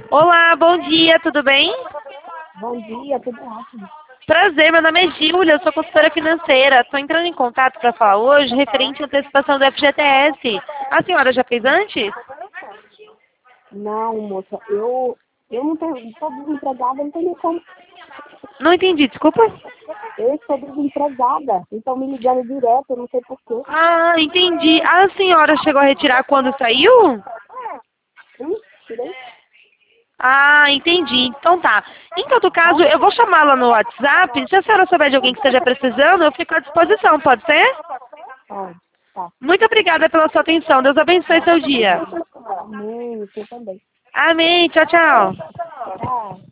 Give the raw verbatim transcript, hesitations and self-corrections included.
Olá, bom dia, tudo bem? Bom dia, tudo ótimo. Prazer, meu nome é Júlia, eu sou consultora financeira. Estou entrando em contato para falar hoje referente à antecipação do F G T S. A senhora já fez antes? Não, moça, eu, eu não tenho, estou desempregada, não tenho nem como. Não entendi, desculpa. Eu estou desempregada, então me ligando direto, eu não sei porquê. Ah, entendi. A senhora chegou a retirar quando saiu? Hum, tirei? Ah, entendi. Então tá. Em todo caso, eu vou chamá-la no WhatsApp. Se a senhora souber de alguém que esteja precisando, eu fico à disposição, pode ser? Ah, tá. Muito obrigada pela sua atenção. Deus abençoe seu dia. Amém, você também. Amém. Tchau, tchau. Tá.